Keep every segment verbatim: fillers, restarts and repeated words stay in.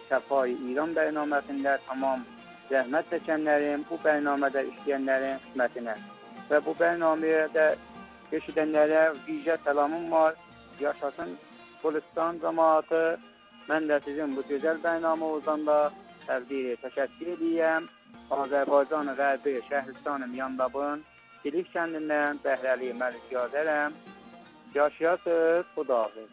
Səfa İran bərnaməsində tamam zəhmət çəkənlərin, bu bərnamədə işləyənlərin xidmətinə və bu bərnaməyə də eşidənlərə vicə səlamım var. Yaşasın Gulistan cəmaatı. Mən də sizin bu gözəl bərnaməmizdən də təqdir təşəkkür edirəm. Azərbaycan Qərbi Şəhristan Miyandabın Kilik kəndindən Bəhrəli Məlik Yazərəm. Yaşasın, Xudahafiz.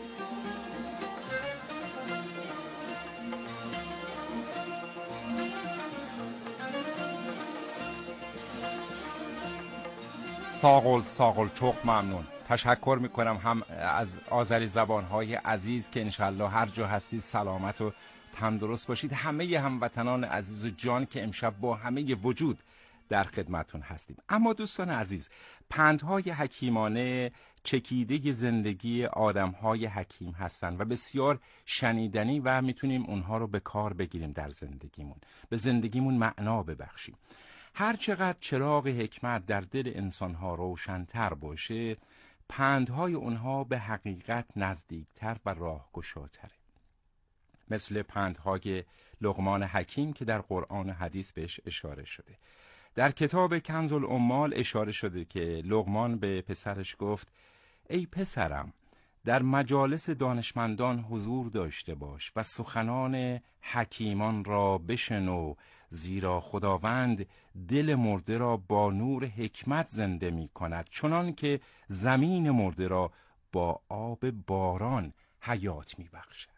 ساقل ساقل چخ ممنون. تشکر میکنم هم از آذری زبانهای عزیز که انشالله هر جا هستید سلامت و تندرست باشید. همه هموطنان عزیز و جان که امشب با همه وجود در خدمتون هستیم. اما دوستان عزیز، پندهای حکیمانه چکیده زندگی آدمهای حکیم هستند و بسیار شنیدنی و میتونیم اونها رو به کار بگیریم در زندگیمون، به زندگیمون معنا ببخشیم. هر چقدر چراغ حکمت در دل انسانها روشن‌تر باشه، پندهای اونها به حقیقت نزدیکتر و راهگشاتره. مثل پندهای لقمان حکیم که در قرآن و حدیث بهش اشاره شده. در کتاب کنز العمال اشاره شده که لقمان به پسرش گفت: ای پسرم، در مجالس دانشمندان حضور داشته باش و سخنان حکیمان را بشنو، زیرا خداوند دل مرده را با نور حکمت زنده می کند، چنان که زمین مرده را با آب باران حیات می بخشد.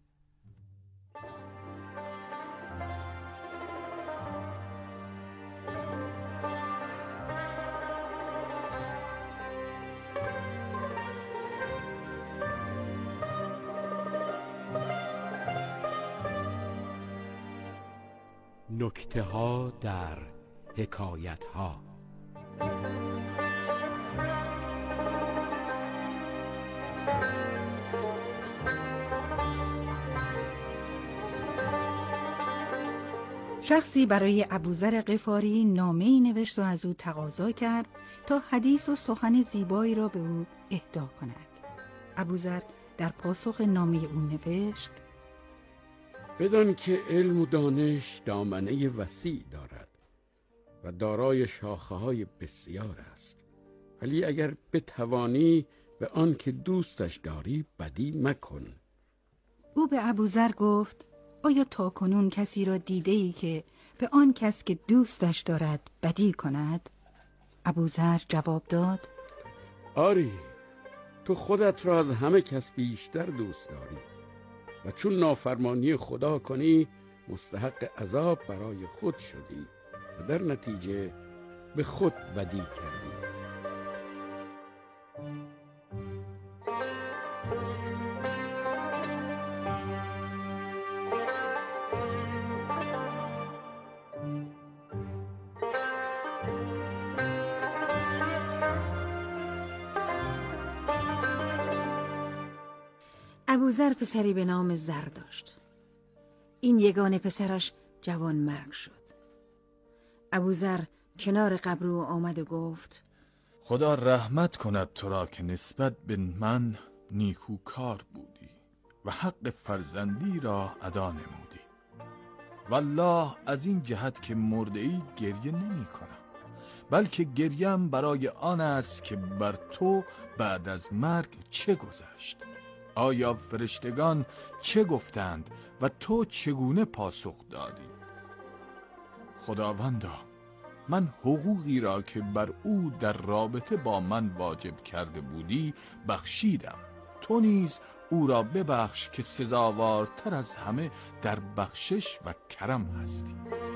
نکته ها در حکایت ها. شخصی برای ابوذر غفاری نامه‌ای نوشت و از او تقاضا کرد تا حدیث و سخن زیبایی را به او اهدا کند. ابوذر در پاسخ نامه او نوشت: بدان که علم و دانش دامنه وسیع دارد و دارای شاخه‌های بسیار است، ولی اگر بتوانی به آن که دوستش داری بدی مکن. او به ابوذر گفت: آیا تاکنون کسی را دیده‌ای که به آن کس که دوستش دارد بدی کند؟ ابوذر جواب داد: آری، تو خودت را از همه کس بیشتر دوست داری و چون نافرمانی خدا کنی مستحق عذاب برای خود شدی و در نتیجه به خود بدی کردی. ابوذر پسری به نام زر داشت. این یگانه پسرش جوان مرگ شد. ابوذر کنار قبر او آمد و گفت: خدا رحمت کند تو را که نسبت به من نیکوکار بودی و حق فرزندی را ادا نمودی. والله از این جهت که مرده ای گریه نمی کنم، بلکه گریم برای آن است که بر تو بعد از مرگ چه گذشت. آیا فرشتگان چه گفتند و تو چگونه پاسخ دادی؟ خداوندا، من حقوقی را که بر او در رابطه با من واجب کرده بودی بخشیدم. تو نیز او را ببخش که سزاوارتر از همه در بخشش و کرم هستی.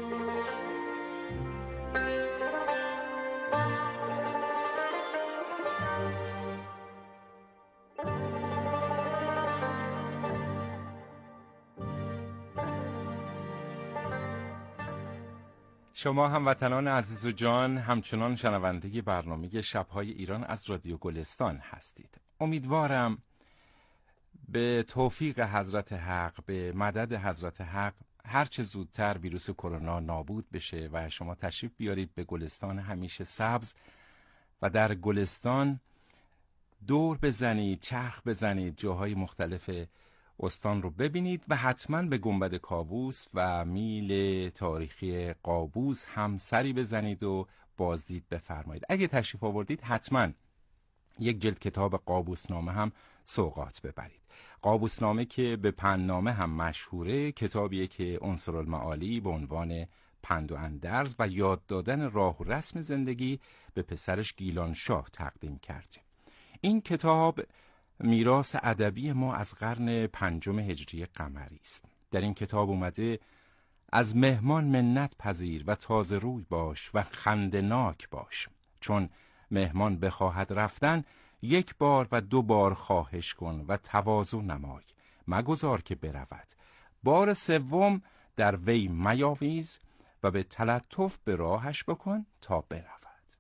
شما هموطنان عزیز و جان همچنان شنونده برنامه شب‌های ایران از رادیو گلستان هستید. امیدوارم به توفیق حضرت حق، به مدد حضرت حق، هر چه زودتر ویروس کرونا نابود بشه و شما تشریف بیارید به گلستان همیشه سبز و در گلستان دور بزنید، چرخ بزنید، جاهای مختلف استان رو ببینید و حتما به گنبد کاووس و میل تاریخی قابوس هم سری بزنید و بازدید بفرمایید. اگه تشریف آوردید حتما یک جلد کتاب قابوسنامه هم سوغات ببرید. قابوسنامه که به پندنامه هم مشهوره، کتابیه که عنصرالمعالی به عنوان پند و اندرز و یاد دادن راه و رسم زندگی به پسرش گیلانشاه تقدیم کرده. این کتاب میراث ادبی ما از قرن پنجم هجری قمری است. در این کتاب اومده از مهمان منت پذیر و تازه روی باش و خندناک باش، چون مهمان بخواهد رفتن یک بار و دو بار خواهش کن و تواضع نمای، مگذار که برود. بار سوم در وی میاویز و به تلطف به راهش بکن تا برود.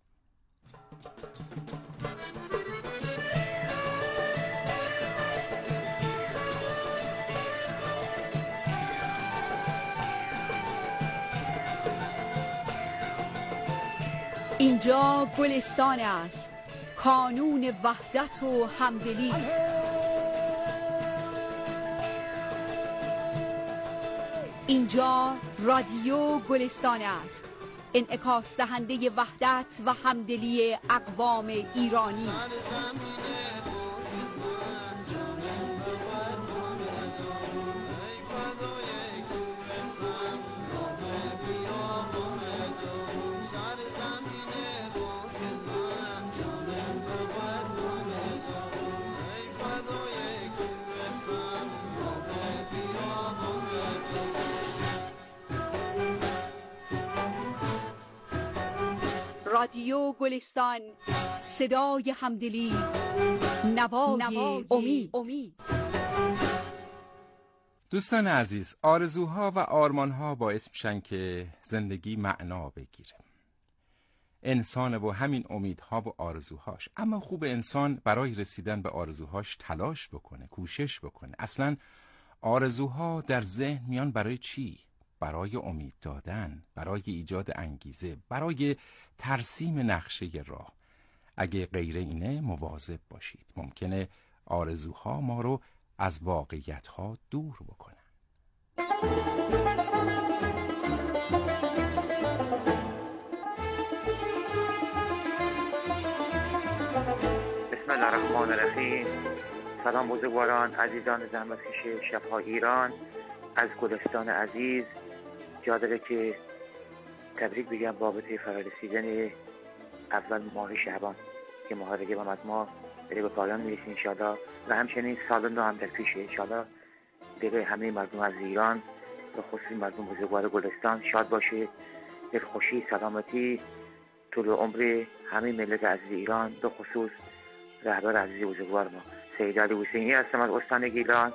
اینجا گلستان است، کانون وحدت و همدلی. اینجا رادیو گلستان است، انعکاس دهنده وحدت و همدلی اقوام ایرانی. رادیو گلستان، صدای همدلی، نوای, نوای امید. امید. دوستان عزیز، آرزوها و آرمانها باعث میشن که زندگی معنا بگیره. انسان و همین امیدها و آرزوهاش. اما خوب انسان برای رسیدن به آرزوهاش تلاش بکنه، کوشش بکنه. اصلا آرزوها در ذهن میان برای چی؟ برای امید دادن، برای ایجاد انگیزه، برای ترسیم نقشه راه. اگه غیر اینه مواظب باشید، ممکنه آرزوها ما رو از واقعیت‌ها دور بکنن. بسم الله الرحمن الرحیم. سلام بزرگواران، عزیزان زحمتکش شب‌های ایران، از گلستان عزیز. جا داره که تبریک بگم بابت فرارسیدن اول ماه شعبان که ماه رجب هم از ما داره به پایان میرسه انشاءالله، و همچنین سال نو هم در پیشه انشاءالله. دل همه مردم از ایران و خصوصی مردم بزرگوار گلستان شاد باشه، دلخوشی، سلامتی، طول عمر همه ملت عزیز ایران، به خصوص رهبر عزیز بزرگوار ما سید علی حسینی هستم از استان گیلان.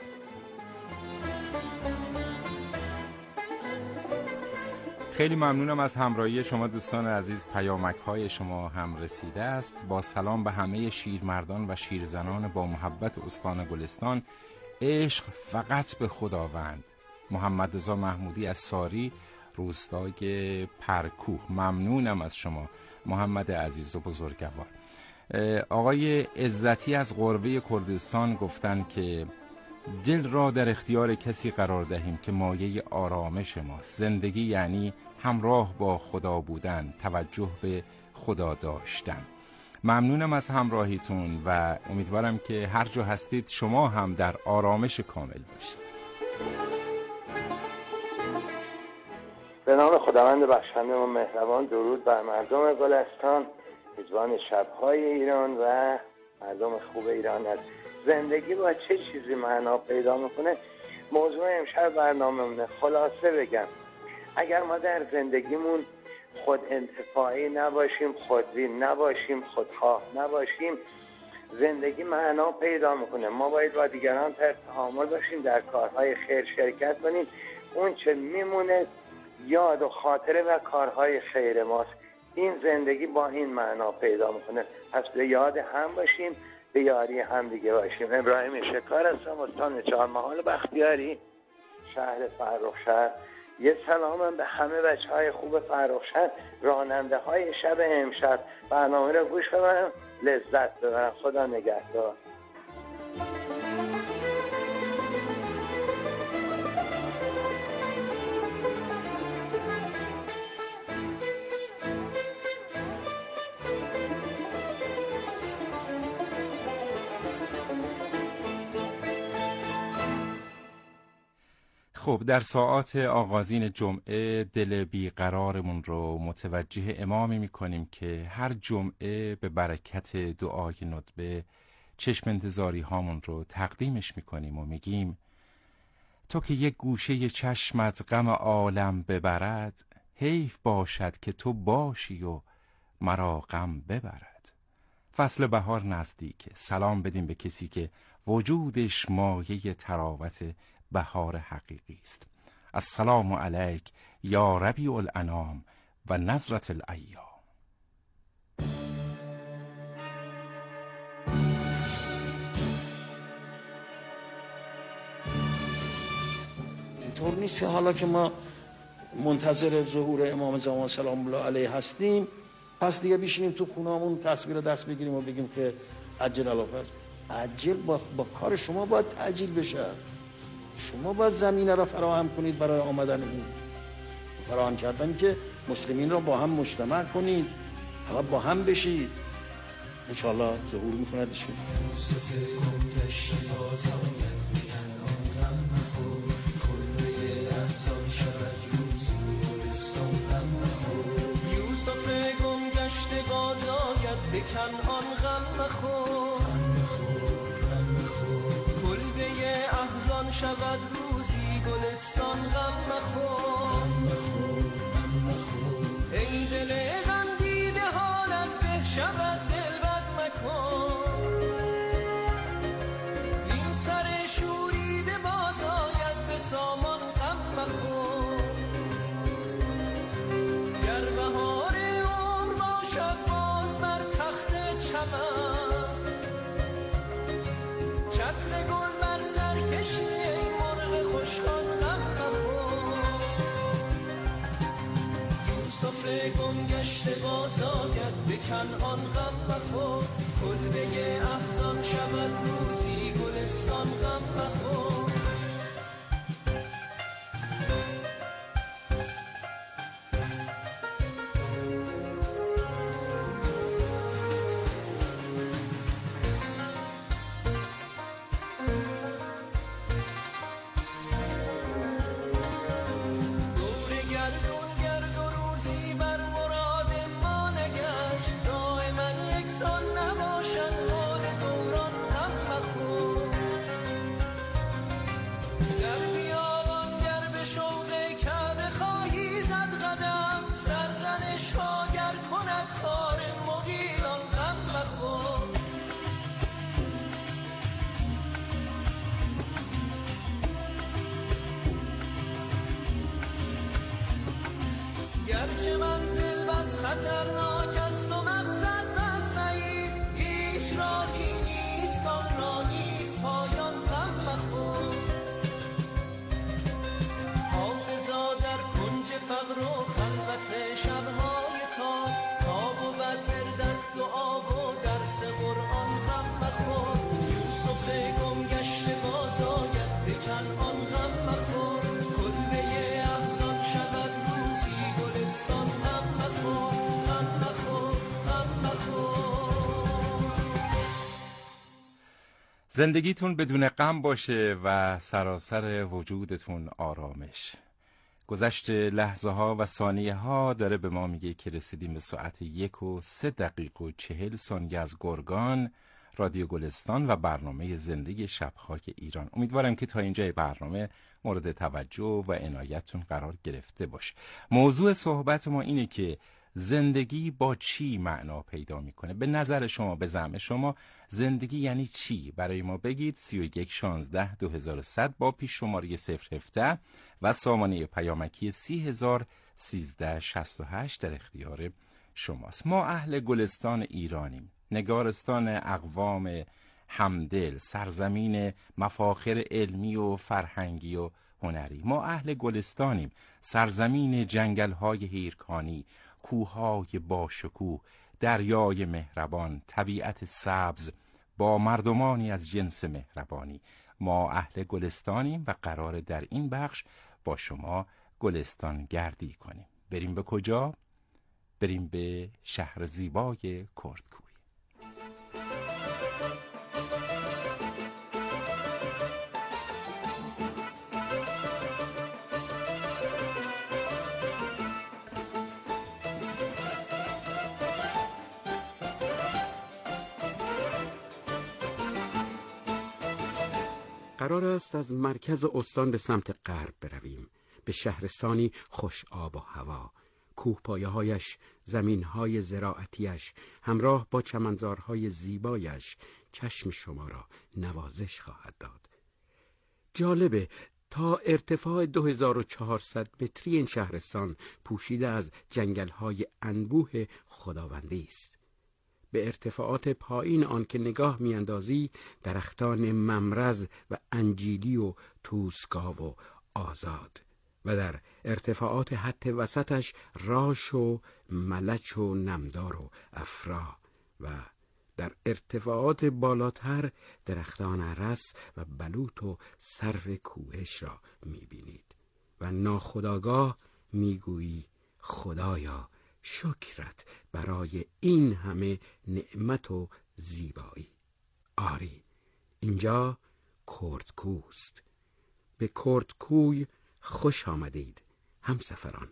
خیلی ممنونم از همراهی شما دوستان عزیز. پیامک های شما هم رسیده است. با سلام به همه شیرمردان و شیرزنان با محبت استان گلستان. عشق فقط به خداوند. محمد رضا محمودی از ساری، روستای پرکوه. ممنونم از شما محمد عزیز و بزرگوار. آقای عزتی از قربه کردستان گفتن که دل را در اختیار کسی قرار دهیم که مایه آرامش ماست. زندگی یعنی همراه با خدا بودن، توجه به خدا داشتن. ممنونم از همراهیتون و امیدوارم که هر جا هستید شما هم در آرامش کامل باشید. به نام خداوند بخشنده و مهربان. درود بر مردم گلستان، میزبان شب‌های ایران و مردم خوب ایران است. زندگی با چه چیزی معنا پیدا میکنه؟ موضوع امشب برنامه‌مونه. خلاصه بگم، اگر ما در زندگیمون خود انتفاعی نباشیم، خودبین نباشیم، خودخواه نباشیم، زندگی معنا پیدا میکنه. ما باید با دیگران در تعامل باشیم، در کارهای خیر شرکت کنیم. اون چه میمونه یاد و خاطره و کارهای خیر ماست. این زندگی با این معنا پیدا میکنه. پس به یاد هم باشیم، به یاری هم دیگه باشیم. ابراهیم شکار هستم، استان چهارمحال بختیاری، شهر فرخشهر. یه سلامم به همه بچه های خوب فرخشهر، راننده های شب امشب. برنامه رو گوش کنم، لذت ببرم. خدا نگهدار. خب در ساعات آغازین جمعه دل بیقرارمون رو متوجه امامی میکنیم که هر جمعه به برکت دعای ندبه چشم انتظاری هامون رو تقدیمش میکنیم و میگیم تو که یک گوشه چشمت غم عالم ببرد، حیف باشد که تو باشی و مرا غم ببرد. فصل بهار نزدیکه، سلام بدیم به کسی که وجودش مایه تراوت بهار حقیقی است. السلام علیک یا ربیع الانام و نظرة الایام. اینطور نیست که حالا که ما منتظر ظهور امام زمان سلام الله علیه هستیم پس دیگه بشینیم تو خونه‌مون تصویر دست بگیریم و بگیم که عجل الافر. عجل با, با کار شما باید عجل بشه. شما باید زمینه را فراهم کنید برای آمدن اون، فراهم کردن که مسلمین را با هم مجتمع کنید، حالا با هم بشید. انشاءالله ظهور میکند ایشون. یوسف گم گشته باز آید به کنعان غم مخور، کلبه احزان شود روزی گلستان غم مخور. ای دل غم دیده حالت به شود دل بد مکن، این سر شوریده باز آید به سامان غم مخور. گر بهار عمر باشد باز بر تخت چمن، چتر گل بر سر کشی ای مرغ خوشخوان غم مخور. یوسف گم گشته باز آید به کنعان غم مخور، کلبه احزان شود روزی گلستان غم مخور. گرچه منزل بس خطرناک است و مقصد بس بعید، هیچ راهی نیست آن را نیست پایان غم مخور. حافظا در کنج فقر و خلوت شبهای تار، تا بود بردت دعا و درس قرآن غم مخور. یوسف گم گشته باز آید به کنعان غم مخور، کلبه احزان شود روزی گلستان غم مخور. غم مخور غم مخور. زندگیتون بدون غم باشه و سراسر وجودتون آرامش. گذشت لحظه ها و ثانیه ها داره به ما میگه که رسیدیم به ساعت یک و سه دقیق و چهل ثانیه از گرگان، رادیو گلستان و برنامه زندگی شبخاک ایران. امیدوارم که تا اینجای برنامه مورد توجه و عنایتتون قرار گرفته باشه. موضوع صحبت ما اینه که زندگی با چی معنا پیدا میکنه؟ به نظر شما، به زعم شما زندگی یعنی چی؟ برای ما بگید. سی و یک شانزده دو هزار و صد با پیش شماره صفر هفده و سامانه پیامکی سی هزار سیزده شصت و هشت در اختیار شماست. ما اهل گلستان ایرانیم، نگارستان اقوام همدل، سرزمین مفاخر علمی و فرهنگی و هنری. ما اهل گلستانیم، سرزمین جنگل‌های هیرکانی، کوه‌های باشکوه، دریای مهربان، طبیعت سبز با مردمانی از جنس مهربانی. ما اهل گلستانیم و قرار در این بخش با شما گلستان گردی کنیم. بریم به کجا؟ بریم به شهر زیبای کردکوی. قرار است از مرکز استان به سمت غرب برویم، به شهرستانی خوش آب و هوا. کوهپایه‌هایش، زمین‌های زراعتیش همراه با چمنزارهای زیبایش چشم شما را نوازش خواهد داد. جالبه تا ارتفاع دو هزار و چهارصد متری این شهرستان پوشیده از جنگل‌های انبوه خداوندی است. به ارتفاعات پایین آن که نگاه میاندازی درختان ممرز و انجیلی و توسکا و آزاد و در ارتفاعات حد وسطش راش و ملچ و نمدار و افرا و در ارتفاعات بالاتر درختان ارس و بلوط و سرو کوهش را میبینید و ناخودآگاه میگویی خدایا شکرت برای این همه نعمت و زیبایی. آری، اینجا کردکوست. به کردکوی خوش آمدید همسفران.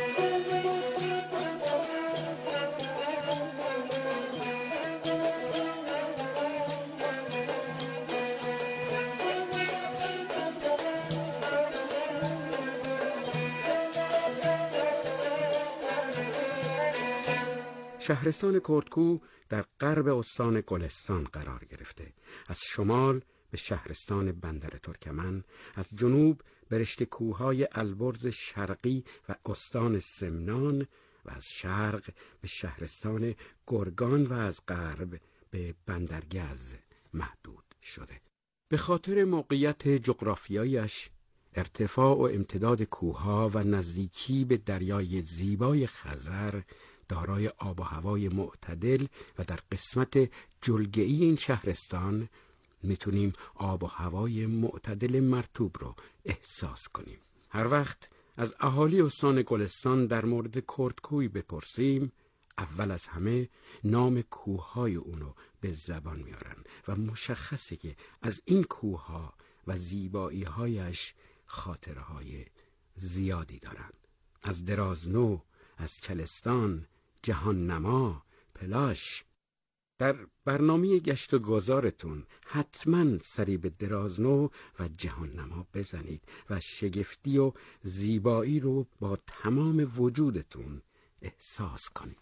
شهرستان کردکو در غرب استان گلستان قرار گرفته. از شمال به شهرستان بندر ترکمن، از جنوب به رشته کوههای البرز شرقی و استان سمنان و از شرق به شهرستان گرگان و از غرب به بندرگز محدود شده. به خاطر موقعیت جغرافیایش، ارتفاع و امتداد کوهها و نزدیکی به دریای زیبای خزر دارای آب و هوای معتدل و در قسمت جلگه‌ای این شهرستان میتونیم آب و هوای معتدل مرطوب رو احساس کنیم. هر وقت از اهالی استان گلستان در مورد کردکوی بپرسیم، اول از همه نام کوههای اونو به زبان میارن و مشخصه که از این کوهها و زیبایی‌هایش خاطرهای زیادی دارن. از درازنو، از چلستان، جهان نما، پلاش. در برنامه گشت و گذارتون حتما سری به درازنو و جهان نما بزنید و شگفتی و زیبایی رو با تمام وجودتون احساس کنید.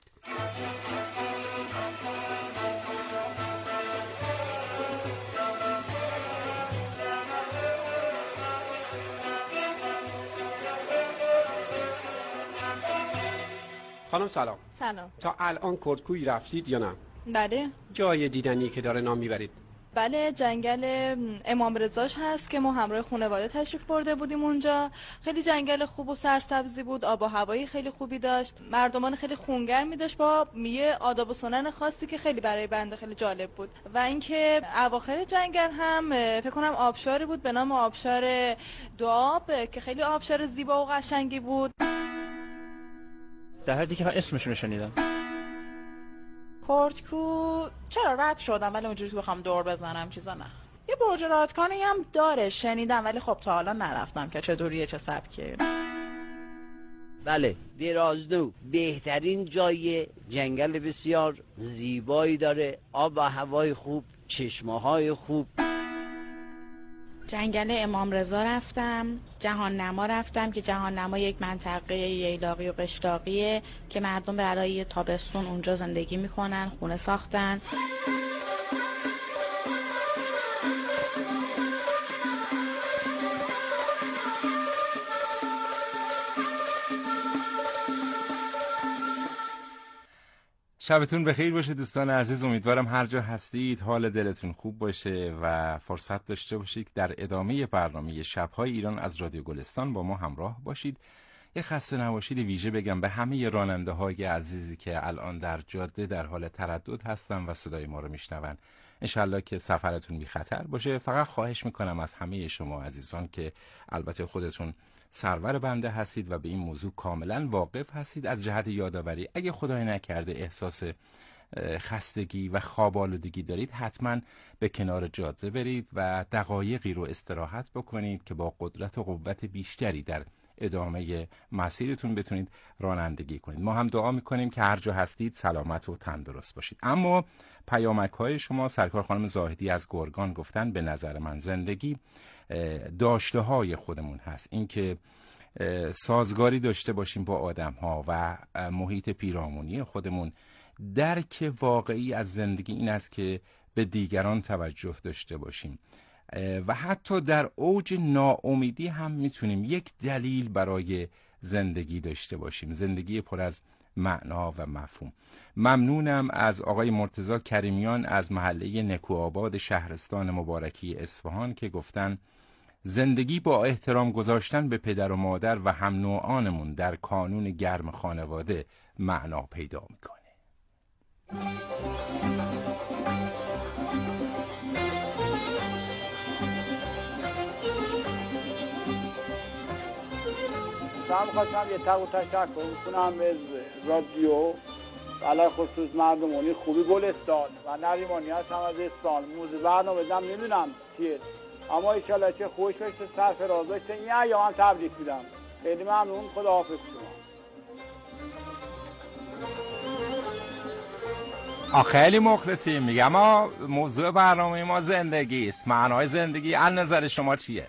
خانم سلام. سلام. تا الان کردکوی رفتید یا نه؟ بله. جای دیدنی که داره نام میبرید؟ بله، جنگل امام رضاش هست که ما همراه خانواده تشریف برده بودیم اونجا. خیلی جنگل خوب و سرسبزی بود، آب و هوایی خیلی خوبی داشت، مردمان خیلی خونگرمی داشت با یه آداب و سنن خاصی که خیلی برای بنده خیلی جالب بود. و اینکه اواخر جنگل هم فکر کنم آبشاری بود به نام آبشار دوآب که خیلی آبشار زیبا و قشنگی بود. در حدی که من اسمشون رو شنیدم. کردکو چرا رد شدم ولی اونجوری که بخوام دور بزنم چیزا نه. یه برج رادکانی هم داره شنیدم ولی خب تا حالا نرفتم که چطوریه چه سبکیه. بله، درازنو بهترین جای جنگل بسیار زیبایی داره، آب و هوای خوب، چشمه های خوب. جنگل امام رضا رفتم، جهان نما رفتم که جهان نما یک منطقه ییلاقی و قشلاقیه که مردم برای تابستون اونجا زندگی میکنن، خونه ساختن. شبتون بخیر باشه دوستان عزیز. امیدوارم هر جا هستید حال دلتون خوب باشه و فرصت داشته باشید در ادامه برنامه شب‌های ایران از رادیو گلستان با ما همراه باشید. یه خسته نباشید ویژه بگم به همه راننده‌های عزیزی که الان در جاده در حال تردد هستن و صدای ما رو میشنون. انشالله که سفرتون بی خطر باشه. فقط خواهش میکنم از همه شما عزیزان که البته خودتون سرور بنده هستید و به این موضوع کاملا واقف هستید، از جهت یادآوری اگه خدای نکرده احساس خستگی و خواب‌آلودگی دارید حتما به کنار جاده برید و دقایقی رو استراحت بکنید که با قدرت و قوت بیشتری در ادامه مسیرتون بتونید رانندگی کنید. ما هم دعا میکنیم که هر جا هستید سلامت و تندرست باشید. اما پیامک های شما، سرکار خانم زاهدی از گرگان گفتن به نظر من زندگی داشته های خودمون هست، اینکه سازگاری داشته باشیم با آدم ها و محیط پیرامونی خودمون. درک واقعی از زندگی این است که به دیگران توجه داشته باشیم و حتی در اوج ناامیدی هم میتونیم یک دلیل برای زندگی داشته باشیم، زندگی پر از معنا و مفهوم. ممنونم از آقای مرتضی کریمیان از محله نکوآباد شهرستان مبارکی اصفهان که گفتن زندگی با احترام گذاشتن به پدر و مادر و هم نوعانمون در کانون گرم خانواده معنا پیدا میکنه. من خواستم یه تق و تشکر کنم از رادیو علی خصوص مردمانی خوبی گلستان و نریمانی هستم از استان. موزه برنامه بدم نمیدونم چیه، اما ایشالله چه خوش بشه، سرفراز بشه. این ایام هم تبریک میدم. خیلی ممنون، خدا حافظ شما. خیلی مخلصیم. میگم ما موضوع برنامه ما زندگی است. معنای زندگی از نظر شما چیه؟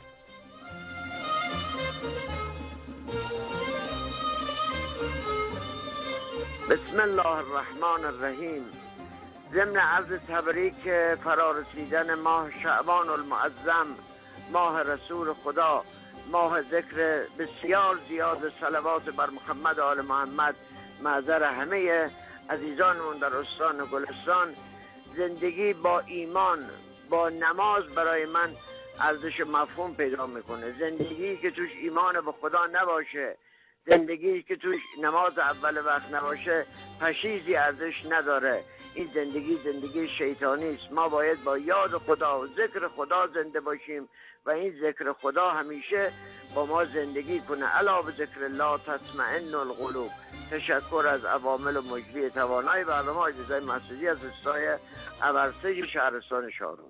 بسم الله الرحمن الرحیم. ضمن عرض تبریک فرارسیدن ماه شعبان المعظم، ماه رسول خدا، ماه ذکر بسیار زیاد صلوات بر محمد و آل محمد، معذر همه عزیزانمون در استان گلستان، زندگی با ایمان، با نماز برای من ارزش مفهوم پیدا میکنه. زندگی که توش ایمان به خدا نباشه، زندگی که توش نماز اول وقت نباشه، پشیزی ارزش نداره. این زندگی زندگی شیطانی است. ما باید با یاد خدا و ذکر خدا زنده باشیم و این ذکر خدا همیشه با ما زندگی کنه. الا به ذکر الله تطمئن القلوب. تشکر از عوامل و مجری توانای برنامه عزیزای مسعودی از روستای ابرسه شهرستان شارون.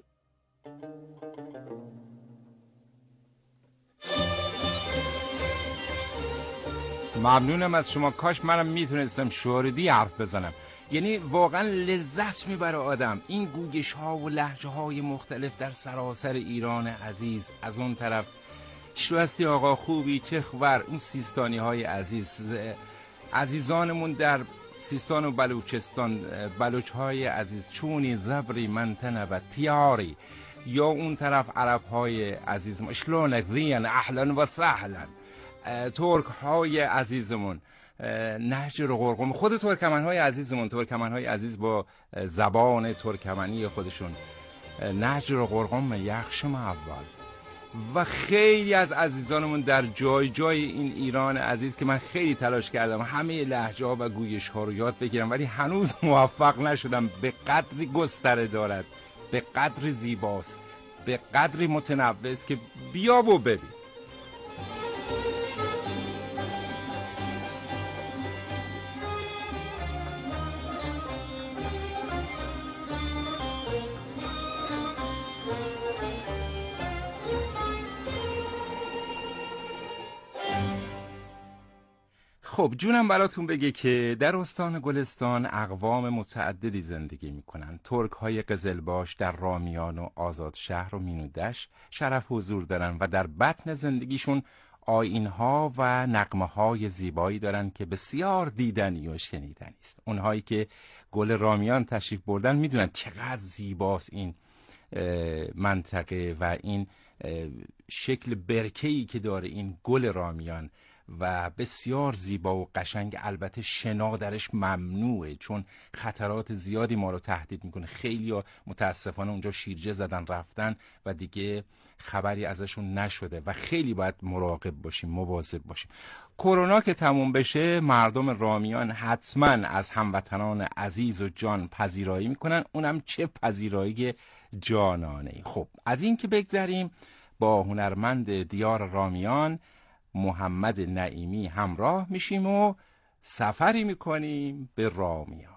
ممنونم از شما. کاش منم میتونستم شوردی حرف بزنم. یعنی واقعا لذت میبره آدم این گویش ها و لهجه های مختلف در سراسر ایران عزیز. از اون طرف شو هستی آقا خوبی چه خبر، اون سیستانی های عزیز، عزیزانمون در سیستان و بلوچستان، بلوچ های عزیز، چونی زبری منتنه و تیاری، یا اون طرف عرب های عزیز، اشلونک زین اهلا و سهلا، ترک های عزیزمون، نهجر و قرقم، خود ترکمن های عزیزمون، ترکمن های عزیز با زبان ترکمنی خودشون، نهجر و قرقم یخشم اول، و خیلی از عزیزانمون در جای جای این ایران عزیز که من خیلی تلاش کردم همه لهجه ها و گویش ها رو یاد بگیرم ولی هنوز موفق نشدم. به قدری گستره دارد، به قدری زیباست، به قدری متنوع است که بیا و ببین. خب جونم براتون بگه که در استان گلستان اقوام متعددی زندگی میکنن. ترک های قزلباش در رامیان و آزاد شهر و مینودش شرف حضور دارن و در بطن زندگیشون آیین ها و نغمه های زیبایی دارن که بسیار دیدنی و شنیدنی است. اونهایی که گل رامیان تشریف بردن میدونن چقدر زیباست این منطقه و این شکل برکه‌ای که داره این گل رامیان و بسیار زیبا و قشنگ. البته شنا درش ممنوعه چون خطرات زیادی ما رو تهدید میکنه. خیلی ها متاسفانه اونجا شیرجه زدن رفتن و دیگه خبری ازشون نشده و خیلی باید مراقب باشیم، مواظب باشیم. کرونا که تموم بشه مردم رامیان حتما از هموطنان عزیز و جان پذیرایی میکنن، اونم چه پذیرایی جانانه. خب از این که بگذریم با هنرمند دیار رامیان محمد نعیمی همراه میشیم و سفری میکنیم به رامیان.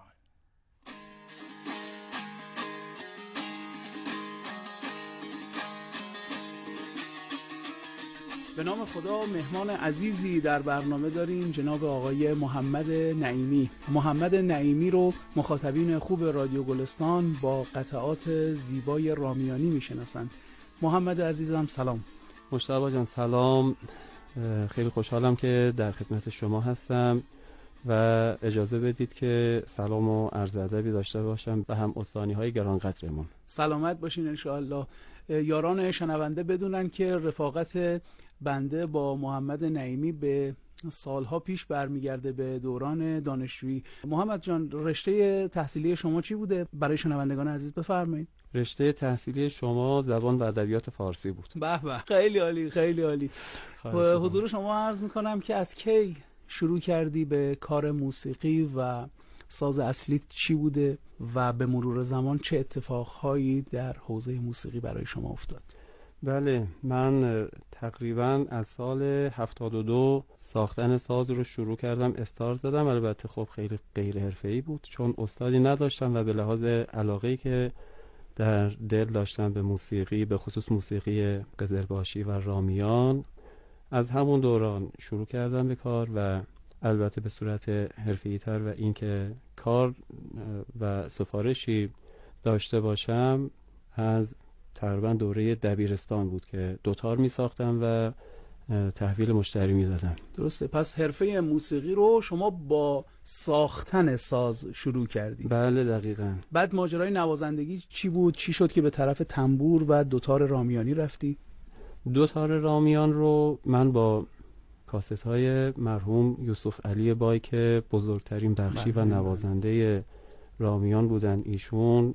به نام خدا مهمان عزیزی در برنامه داریم، جناب آقای محمد نعیمی. محمد نعیمی رو مخاطبین خوب رادیو گلستان با قطعات زیبای رامیانی میشناسند. محمد عزیزم سلام. مجتبی جان سلام، خیلی خوشحالم که در خدمت شما هستم و اجازه بدید که سلام و عرض ادبی داشته باشم به هم استانی های گرانقدرمون. سلامت باشین انشاءالله. یاران شنونده بدونن که رفاقت بنده با محمد نعیمی به سالها پیش برمیگرده، به دوران دانشجویی. محمد جان، رشته تحصیلی شما چی بوده؟ برای شنوندگان عزیز بفرمایید. رشته تحصیلی شما زبان و ادبیات فارسی بود. به به، خیلی عالی خیلی عالی. حضور شما عرض میکنم که از کی شروع کردی به کار موسیقی و ساز اصلی چی بوده و به مرور زمان چه اتفاقهایی در حوزه موسیقی برای شما افتاد؟ بله، من تقریبا از سال هفتاد و دو ساختن ساز رو شروع کردم، استارت زدم. البته خب خیلی غیر حرفه‌ای بود چون استادی نداشتم و به لحاظ علاقه‌ای که در دل داشتم به موسیقی، به خصوص موسیقی قزلباشی و رامیان، از همون دوران شروع کردم به کار و البته به صورت حرفه‌ای‌تر و اینکه کار و سفارشی داشته باشم از تقریبا دوره دبیرستان بود که دوتار می ساختم و تحویل مشتری می دادم. درسته، پس حرفه موسیقی رو شما با ساختن ساز شروع کردید؟ بله دقیقاً. بعد ماجرای نوازندگی چی بود؟ چی شد که به طرف تنبور و دوتار رامیانی رفتی؟ دوتار رامیان رو من با کاست های مرحوم یوسف علی بای که بزرگترین بخشی و نوازنده رامیان بودن ایشون،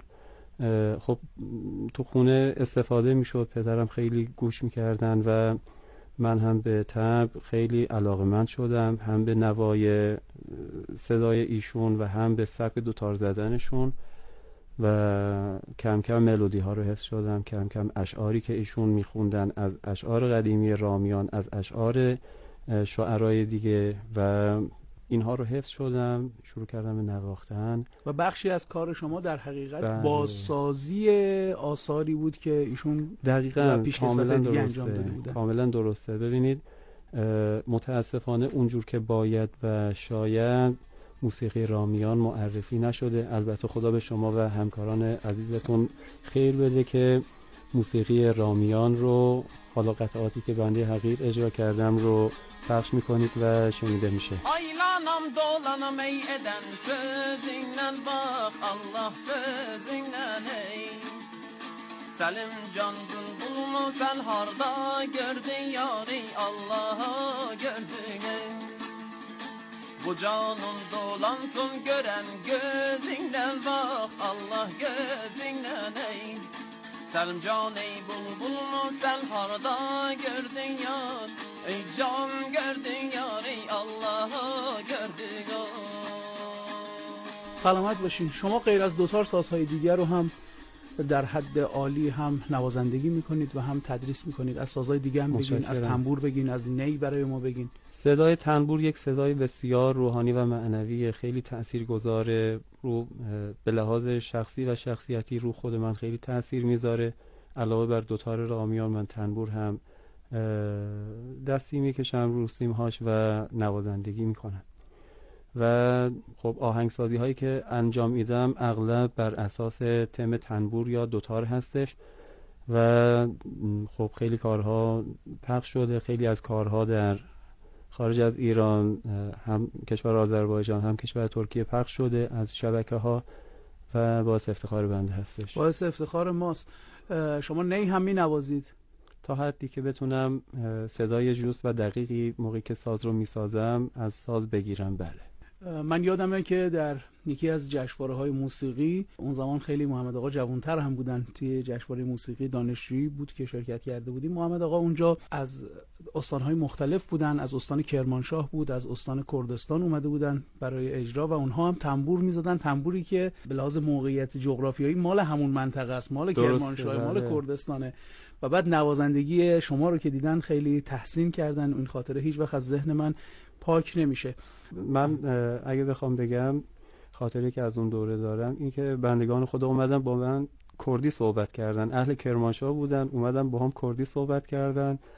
خب تو خونه استفاده میشد، پدرم خیلی گوش میکردن و من هم به طبع خیلی علاقه‌مند شدم، هم به نوای صدای ایشون و هم به سبک دوتار زدنشون و کم کم ملودی ها رو حفظ شدم. کم کم اشعاری که ایشون میخوندن از اشعار قدیمی رامیان، از اشعار شاعرای دیگه و اینها رو حفظ شدم، شروع کردم به نواختن. و بخشی از کار شما در حقیقت بله. بازسازی آثاری بود که ایشون دقیقاً کاملا درسته. انجام داده بودن. کاملا درسته. ببینید متاسفانه اونجور که باید و شاید موسیقی رامیان معرفی نشده. البته خدا به شما و همکاران عزیزتون خیر بده که موسیقی رامیان رو، حالا قطعاتی که بنده حقیر اجرا کردم رو پخش میکنید و شنیده میشه. Aylanam dolanam ey eden sözünden bak Allah sözünden ey Selim can bulbulmu sen harda gördün yari Allah'a gördün ey Bu canım dolansın gören gözünden bak Allah gözünden ey Selim can ey bulbulmu sen harda gördün yar ای جان گردن یاری الله گردن. سلامت باشین. شما غیر از دوتار سازهای دیگر رو هم در حد عالی هم نوازندگی میکنید و هم تدریس میکنید. از سازهای دیگه هم بگین، از تنبور بگین، از نی برای ما بگین. صدای تنبور یک صدای بسیار روحانی و معنوی، خیلی تاثیرگذاره رو به لحاظ شخصی و شخصیتی رو خود من خیلی تاثیر میذاره. علاوه بر دوتار رامیان من تنبور هم دستی میکشم رو سیمهاش و نوازندگی میکنم و خب آهنگسازی هایی که انجام میدم اغلب بر اساس تم تنبور یا دوتار هستش و خب خیلی کارها پخش شده. خیلی از کارها در خارج از ایران، هم کشور آذربایجان هم کشور ترکیه پخش شده از شبکه ها و باعث افتخار بنده هستش. باعث افتخار ماست. شما نی هم می نوازید؟ تا حدی که بتونم صدای جوست و دقیقی موقعی که ساز رو میسازم از ساز بگیرم. بله، من یادمه که در یکی از جشنواره‌های موسیقی، اون زمان خیلی محمد آقا جوانتر هم بودن، توی جشنواره موسیقی دانشجویی بود که شرکت کرده بودیم. محمد آقا اونجا از استان‌های مختلف بودن، از استان کرمانشاه بود، از استان کردستان اومده بودن برای اجرا و اونها هم تنبور می‌زدن، تنبوری که به لحاظ موقعیت جغرافیایی مال همون منطقه است، مال کرمانشاه، مال کردستانه. و بعد نوازندگی شما رو که دیدن خیلی تحسین کردن. این خاطره هیچ وقت از ذهن من پاک نمیشه. من اگه بخوام بگم خاطره که از اون دوره دارم این که بندگان خدا اومدن با من کردی صحبت کردن، اهل کرمانشاه بودن، اومدن با هم کردی صحبت کردن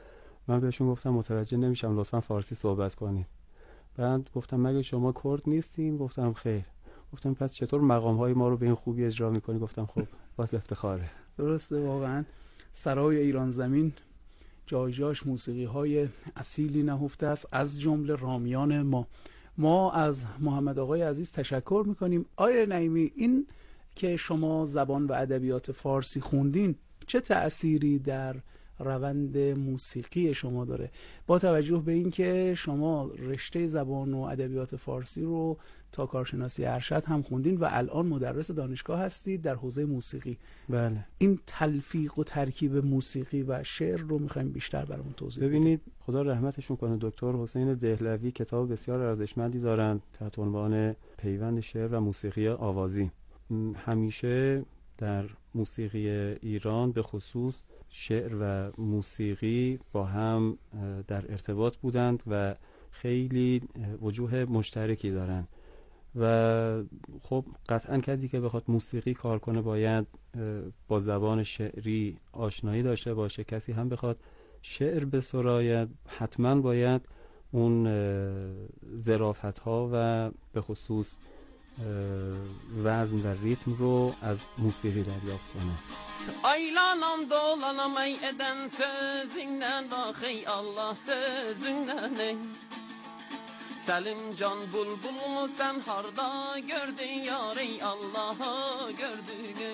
من بهشون گفتم متوجه نمیشم، لطفا فارسی صحبت کنید. بعد گفتم مگه شما کرد نیستین؟ گفتم خیر. گفتم پس چطور مقام های ما رو به این خوبی اجرا میکنی؟ گفتم خب باز افتخاره. درسته، واقعا سرای ایران زمین جای جاش موسیقی های اصیلی نهفته است، از جمله رامیان ما. ما از محمد آقای عزیز تشکر میکنیم. آیه نعیمی، این که شما زبان و ادبیات فارسی خوندین چه تأثیری در روند موسیقی شما داره؟ با توجه به اینکه شما رشته زبان و ادبیات فارسی رو تا کارشناسی ارشد هم خوندین و الان مدرس دانشگاه هستید در حوزه موسیقی. بله. این تلفیق و ترکیب موسیقی و شعر رو میخوایم بیشتر برامون توضیح بدید. ببینید، خدا رحمتشون کنه، دکتر حسین دهلوی کتاب بسیار ارزشمندی دارن تحت عنوان پیوند شعر و موسیقی آوازی. همیشه در موسیقی ایران به خصوص شعر و موسیقی با هم در ارتباط بودند و خیلی وجوه مشترکی دارند و خب قطعا کسی که بخواد موسیقی کار کنه باید با زبان شعری آشنایی داشته باشه. کسی هم بخواد شعر بسراید حتما باید اون ظرافت ها و به خصوص وزن و ریتم رو از موسیقی دریافت کنه. Aylanam dolanam ey eden sözünden bak ey Allah sözünden ey Selim can bulbulumu sen harda gördün yar ey Allah'a gördün ey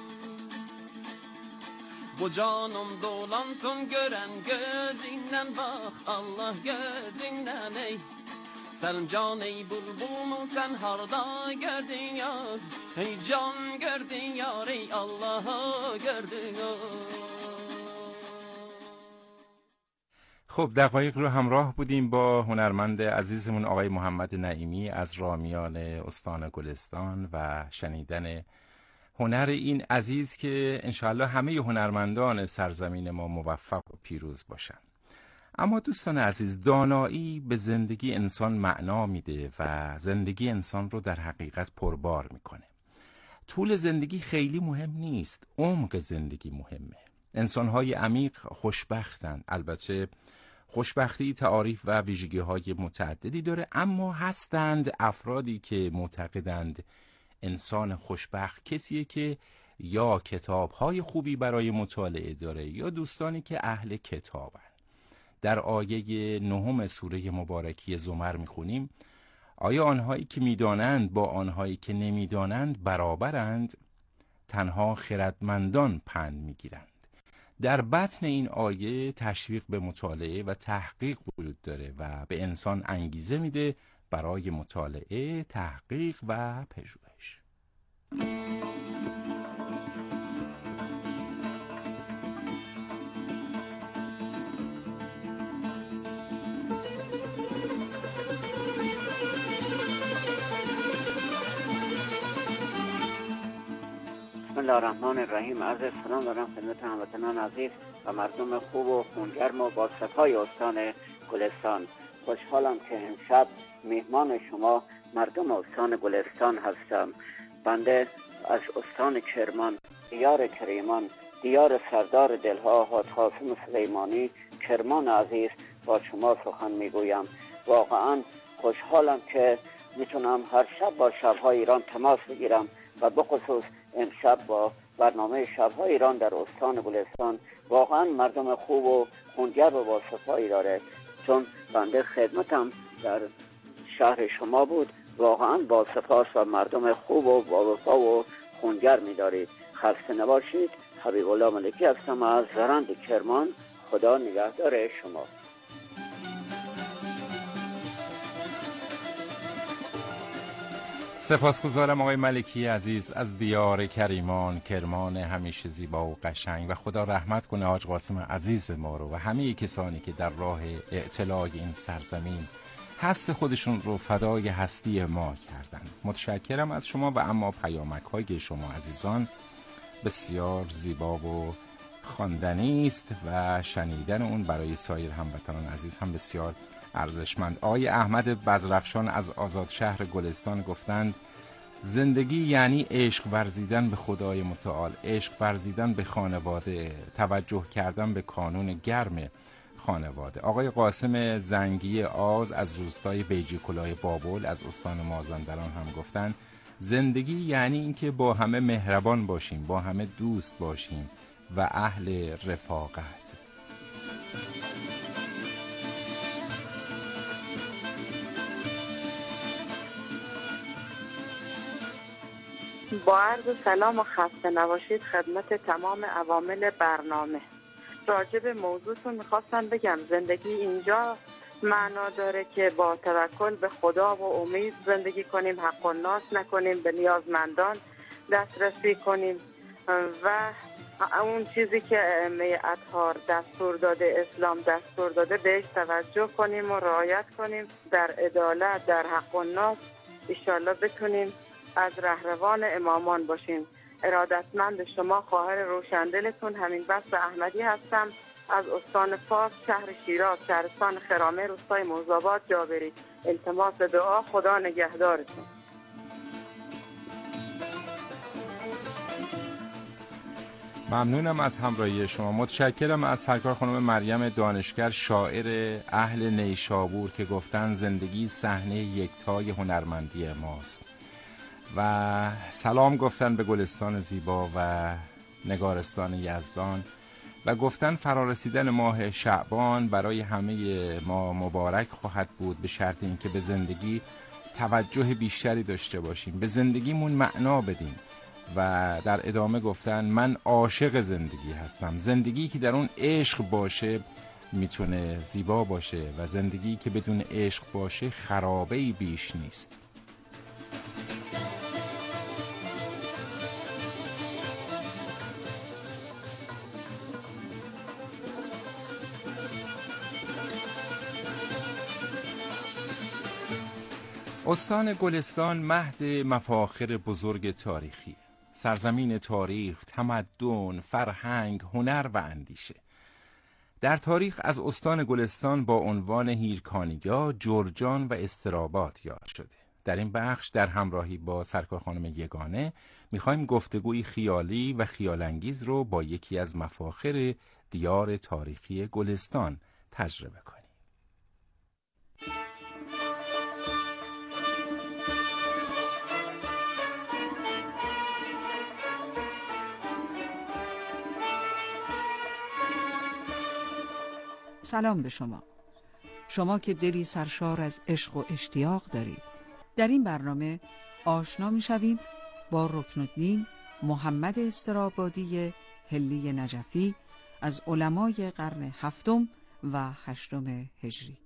Bu canım dolansın gören gözünden bak Allah gözünden ey Selim can ey bulbulumu sen harda gördün yar Ey can gördün yar ey Allah'a gördün yar خب دقایق رو همراه بودیم با هنرمند عزیزمون آقای محمد نعیمی از رامیان استان گلستان و شنیدن هنر این عزیز که انشاءالله همه هنرمندان سرزمین ما موفق و پیروز باشن. اما دوستان عزیز، دانایی به زندگی انسان معنا میده و زندگی انسان رو در حقیقت پربار میکنه. طول زندگی خیلی مهم نیست، عمق زندگی مهمه. انسان‌های عمیق خوشبختن. البته خوشبختی تعاریف و ویژگی‌های متعددی داره، اما هستند افرادی که معتقدند انسان خوشبخت کسیه که یا کتاب‌های خوبی برای مطالعه داره یا دوستانی که اهل کتابن. در آیه نهم سوره مبارکی زمر میخونیم آیا آنهایی که میدانند با آنهایی که نمیدانند برابرند؟ تنها خردمندان پند میگیرند. در بطن این آیه تشویق به مطالعه و تحقیق وجود داره و به انسان انگیزه میده برای مطالعه، تحقیق و پژوهش. بسم الله الرحمن الرحیم. عرض سلام دارم خدمت هموطنان عزیز و مردم خوب و خونگرم و با صفای استان گلستان. خوشحالم که امشب میهمان شما مردم استان گلستان هستم. بنده از استان کرمان، دیار کریمان، دیار سردار دلها حاج قاسم سلیمانی، کرمان عزیز با شما سخن میگویم. واقعا خوشحالم که میتونم هر شب با شبهای ایران تماس بگیرم و بخصوص امشب با برنامه شب‌های ایران در استان گلستان. واقعا مردم خوب و خونگرم و با صفایی داره. چون بنده خدمتم در شهر شما بود، واقعا با سپاس و مردم خوب و با وفا و خونگرمی دارید. خسته نباشید. حبیب الله ملکی هستم از زرند کرمان. خدا نگهدار شما. سپاسگزارم آقای ملکی عزیز از دیار کریمان، کرمان همیشه زیبا و قشنگ، و خدا رحمت کنه حاج قاسم عزیز ما رو و همه کسانی که در راه اطلاع این سرزمین هست خودشون رو فدای هستی ما کردن. متشکرم از شما. و اما پیامک های شما عزیزان بسیار زیبا و خواندنی است و شنیدن اون برای سایر هموطنان عزیز هم بسیار ارزشمند. آقای احمد بزرفشان از آزاد شهر گلستان گفتند زندگی یعنی عشق ورزیدن به خدای متعال، عشق ورزیدن به خانواده، توجه کردن به کانون گرم خانواده. آقای قاسم زنگی آز از روستای بیجی کلاه بابل از استان مازندران هم گفتن زندگی یعنی اینکه با همه مهربان باشیم، با همه دوست باشیم و اهل رفاقت. با عرض سلام و خسته نباشید خدمت تمام عوامل برنامه. راجع به موضوعتون میخواستم بگم زندگی اینجا معنا داره که با توکل به خدا و امید زندگی کنیم، حق و ناس نکنیم، به نیازمندان دسترسی کنیم و اون چیزی که ائمه اطهار دستور داده، اسلام دستور داده، بهش توجه کنیم و رعایت کنیم. در عدالت، در حق و ناس انشالله بتونیم از رهروان امامان باشیم. ارادتمند شما، خواهر روشندلتون همین بس احمدی هستم از استان فارس، شهر شیراز، شهرستان خرامه، روستای موزآباد جابری. التماس دعا، خدا نگهدارتون. ممنونم از همراهی شما. متشکرم از سرکار خانم مریم دانشگر، شاعر اهل نیشابور که گفتن زندگی صحنه یکتای هنرمندی ماست و سلام گفتن به گلستان زیبا و نگارستان یزدان و گفتن فرارسیدن ماه شعبان برای همه ما مبارک خواهد بود به شرط اینکه به زندگی توجه بیشتری داشته باشیم، به زندگیمون معنا بدیم. و در ادامه گفتن من عاشق زندگی هستم. زندگی که در اون عشق باشه میتونه زیبا باشه و زندگی که بدون عشق باشه خرابه‌ای بیش نیست. استان گلستان مهد مفاخر بزرگ تاریخی، سرزمین تاریخ، تمدن، فرهنگ، هنر و اندیشه. در تاریخ از استان گلستان با عنوان هیرکانیا، جرجان و استراباد یاد شده. در این بخش در همراهی با سرکار خانم یگانه میخوایم گفتگوی خیالی و خیالانگیز رو با یکی از مفاخر دیار تاریخی گلستان تجربه کنیم. سلام به شما، شما که دلی سرشار از عشق و اشتیاق دارید. در این برنامه آشنا می شویم با رکنالدین محمد استرابادی هلی نجفی از علمای قرن هفتم و هشتم هجری.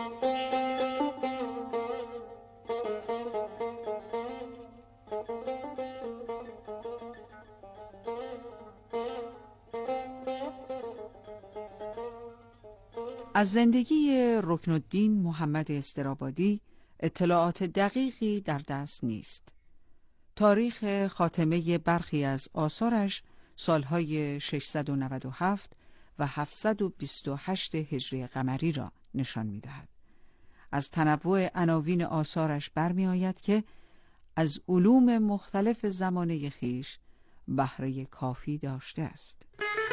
از زندگی رکنالدین محمد استرابادی اطلاعات دقیقی در دست نیست. تاریخ خاتمه برخی از آثارش سالهای ششصد و نود و هفت و هفتصد و بیست و هشت هجری قمری را نشان می‌دهد. از تنوع عناوین آثارش برمی آید که از علوم مختلف زمانه خیش بهره کافی داشته است.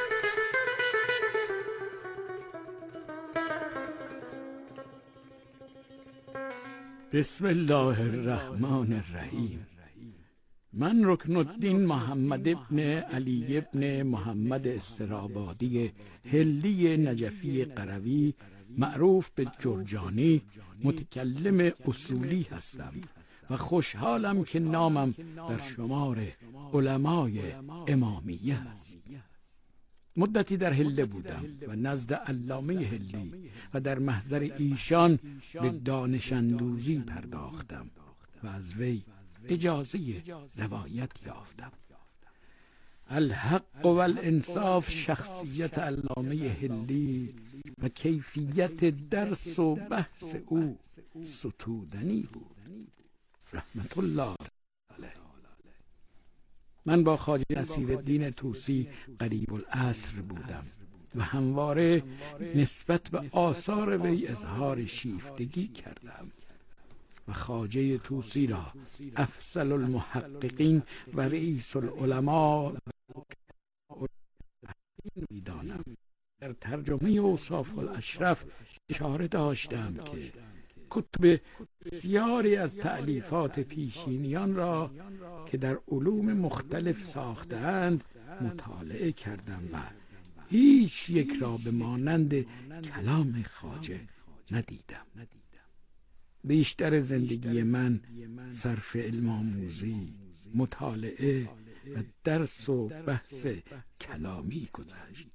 بسم الله الرحمن الرحیم. من رکنالدین محمد ابن علی ابن محمد استرابادی هلی نجفی قروی معروف به جرجانی متکلم اصولی هستم و خوشحالم که نامم در شمار علمای امامیه است. مدتی در هله بودم و نزد علامه هلی و در محضر ایشان به دانش اندوزی پرداختم و از وی اجازه روایت یافتم. الحق و الانصاف شخصیت علامه هلی و کیفیت درس و بحث او ستودنی بود رحمت الله علیه. من با خواجه نصیرالدین طوسی قریب العصر بودم و همواره نسبت به آثار وی اظهار شیفتگی کردم و خواجه طوسی را افضل المحققین و رئیس العلماء می‌دانم. در ترجمه اوصاف الاشرف اشاره داشتم که کتب بسیاری از تألیفات پیشینیان را که در علوم مختلف ساختند مطالعه کردم و هیچ یک را به مانند کلام خواجه ندیدم. بیشتر زندگی من صرف علم آموزی، مطالعه و درس و بحث کلامی گذشت.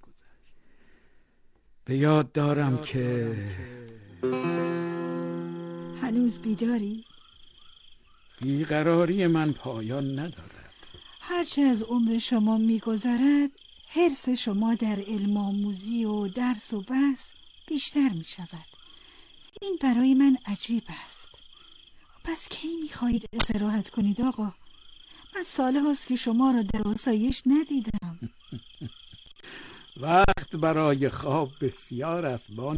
به یاد دارم که هنوز بیداری؟ بیقراری من پایان ندارد. هرچه از عمر شما میگذرد حرص شما در علم آموزی و درس و بحث بیشتر می شود. این برای من عجیب است. پس کی می خواهید استراحت کنید آقا؟ من ساله هاست که شما را در آسایش ندیدم. وقت برای خواب بسیار است بان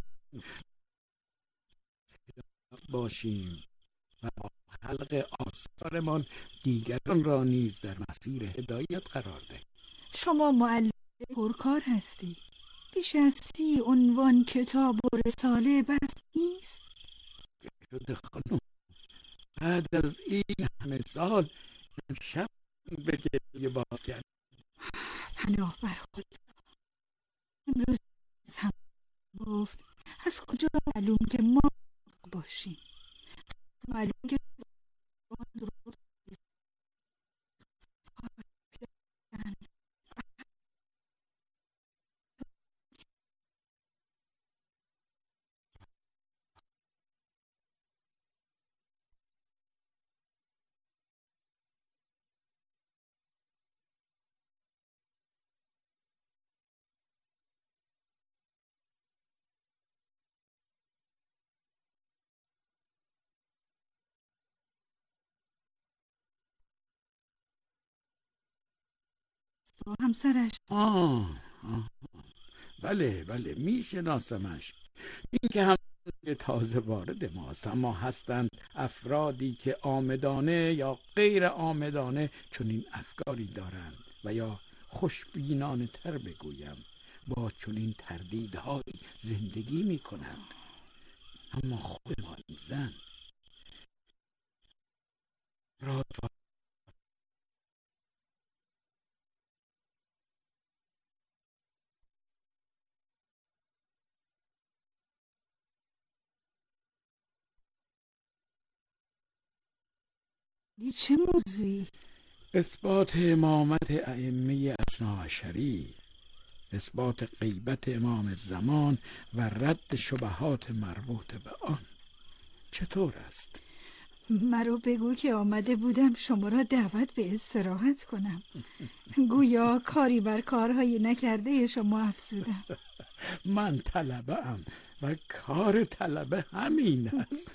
باشیم و با خلق آثارمان دیگران را نیز در مسیر هدایت قرار دهیم. شما معلم پرکار هستی. بیش از سی عنوان کتاب و رساله بس نیست؟ شده خانم، بعد از این همه سال شب به گریه باز کرد. پناه بر خود. امروز هم گفت از کجا معلوم که ما باشیم؟ معلوم که همسرش. آه, آه بله بله میشناسمش. این که هم تازه وارد ماست، اما هستند افرادی که آمدانه یا غیر آمدانه چنین افکاری دارند و یا خوشبینانه تر بگویم با چنین تردیدهایی زندگی می کنند. اما خود معلم زن راد چه موضوعی؟ اثبات امامت ائمه اثناعشری، اثبات غیبت امام زمان و رد شبهات مربوط به آن. چطور است؟ مرا بگو که آمده بودم شما را دعوت به استراحت کنم. گویا کاری بر کارهای نکرده شما افزودم. من طلبه ام و کار طلبه همین است.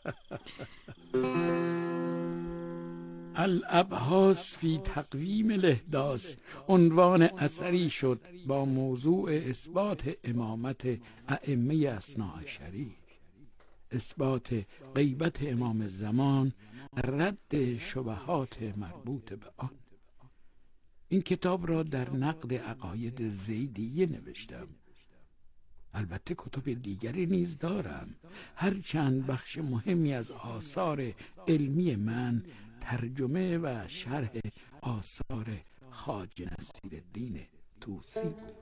الابحاث فی تقویم الاحداث عنوان اثری شد با موضوع اثبات امامت ائمه اثناعشری، اثبات غیبت امام زمان، رد شبهات مربوط به آن. این کتاب را در نقد عقاید زیدیه نوشتم. البته کتب دیگری نیز دارم، هرچند بخش مهمی از آثار علمی من ترجمه و شرح آثار خواجه نصیرالدین طوسی بود.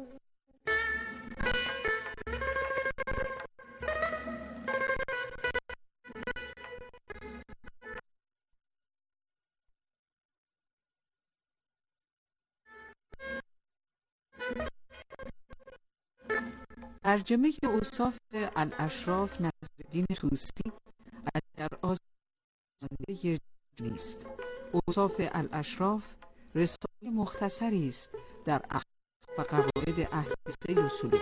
ترجمه اوصاف الاشراف نصیرالدین طوسی از در آزمانده نیست. اوصاف الاشراف رساله مختصری است در اخلاق و قواعد اهل سیر و سلوک.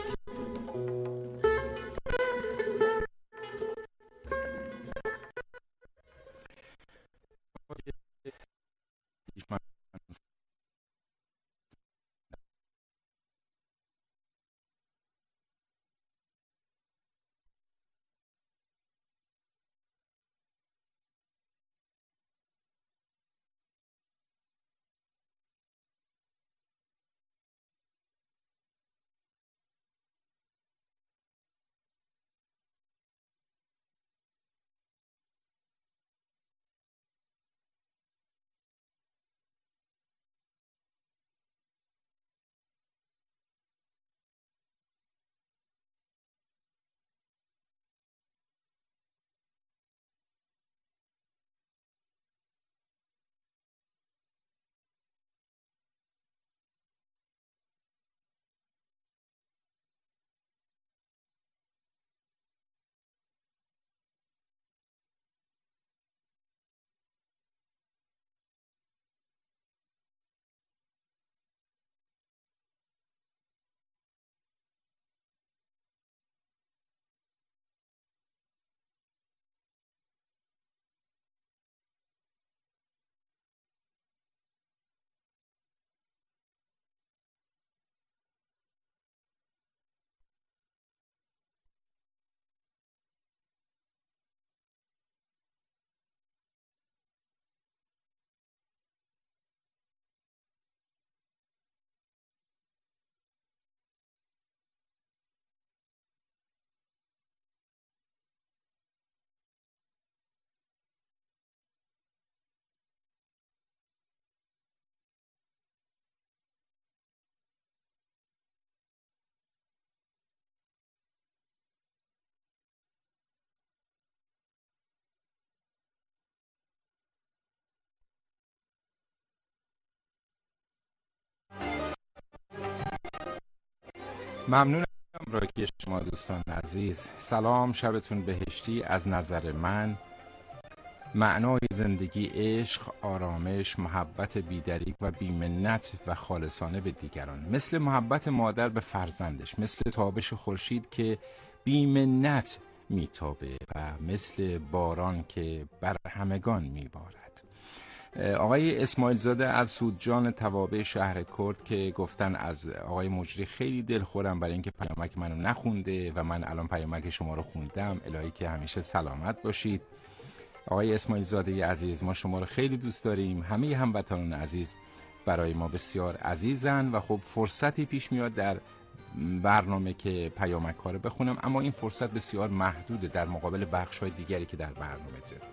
ممنونم راکی شما دوستان عزیز. سلام، شبتون بهشتی. از نظر من معنای زندگی عشق، آرامش، محبت بی‌دریغ و بی‌منت و خالصانه به دیگران، مثل محبت مادر به فرزندش، مثل تابش خورشید که بی‌منت میتابه و مثل باران که بر همگان میبارد. آقای اسماعیل زاده از سودجان توابع شهر کرد که گفتن از آقای مجری خیلی دلخورم برای اینکه پیامک منو نخونده و من الان پیامک شما رو خوندم. الهی که همیشه سلامت باشید. آقای اسماعیل زاده عزیز، ما شما رو خیلی دوست داریم. همه هموطنان عزیز برای ما بسیار عزیزن و خب فرصتی پیش میاد در برنامه که پیامک ها رو بخونم، اما این فرصت بسیار محدوده در مقابل بخش های دیگری که در برنامه داریم.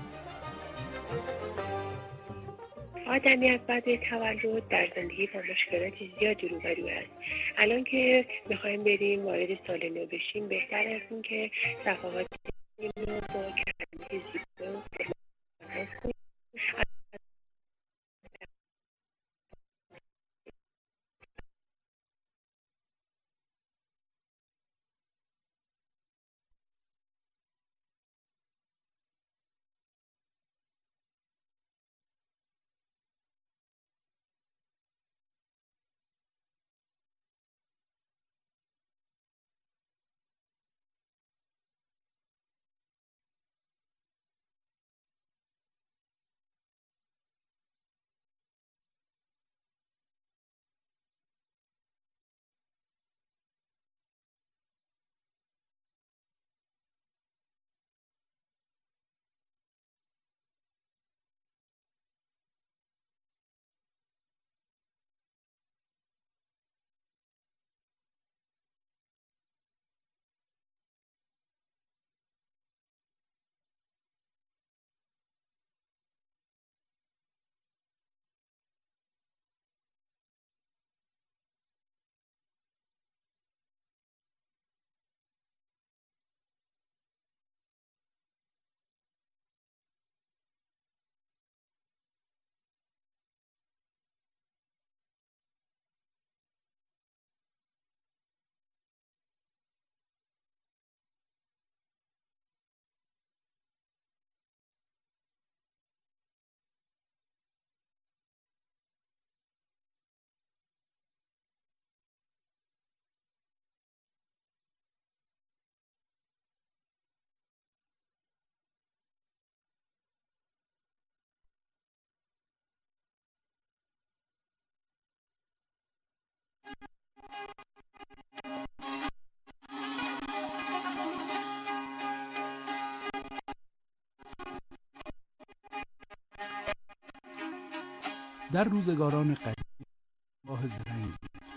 آدمی از بعد تولد در زندگی با مشکلات زیادی روبرو است. الان که میخوایم بریم وارد سال نو بشیم، بهتر از این که صفحات رو با کلمه زیبا کنیم. در روزگاران قدیم راه زرنگ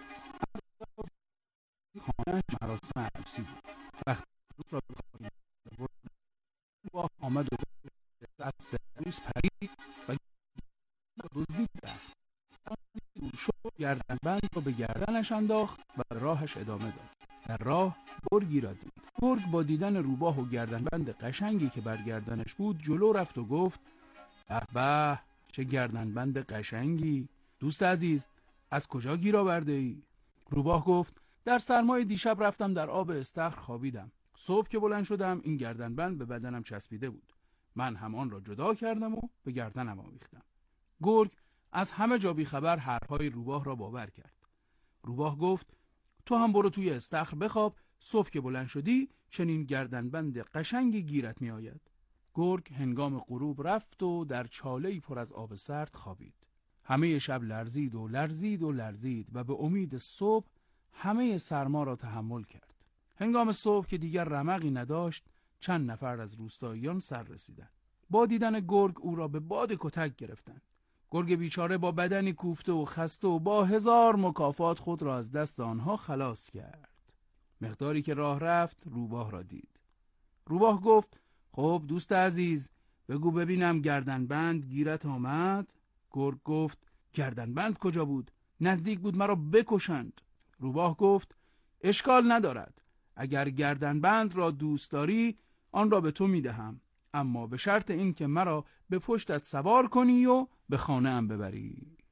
خانه‌اش مراسم عروسی بود. وقتی عروس را به خانه برد، راه آمد و از عروس پرید و دزدید رفت. دور شد، گردنبند را به گردنش انداخت و راهش ادامه داد. در راه گرگی را دید. گرگ با دیدن روباه و گردنبند قشنگی که بر گردنش بود جلو رفت و گفت: به به، چه گردنبند قشنگی! دوست عزیز، از کجا گیر آورده ای؟ روباه گفت: در سرمای دیشب رفتم در آب استخر خوابیدم. صبح که بلند شدم این گردنبند به بدنم چسبیده بود. من هم آن را جدا کردم و به گردنم آویختم. گرگ از همه جا بی خبر حرفهای روباه را باور کرد. روباه گفت: تو هم برو توی استخر بخواب، صبح که بلند شدی چنین گردنبند قشنگی گیرت می آید. گرگ هنگام غروب رفت و در چاله‌ای پر از آب سرد خوابید. همه شب لرزید و لرزید و لرزید و به امید صبح همه سرما را تحمل کرد. هنگام صبح که دیگر رمقی نداشت، چند نفر از روستاییان سر رسیدند. با دیدن گرگ او را به باد کتک گرفتند. گرگ بیچاره با بدنی کوفته و خسته و با هزار مکافات خود را از دست آنها خلاص کرد. مقداری که راه رفت روباه را دید. روباه گفت: خب دوست عزیز، بگو ببینم گردنبند گیرت آمد؟ گرگ گفت: گردنبند کجا بود؟ نزدیک بود مرا بکشند. روباه گفت: اشکال ندارد، اگر گردنبند را دوست داری آن را به تو میدهم، اما به شرط این که مرا به پشتت سوار کنی و به خانه ام ببری.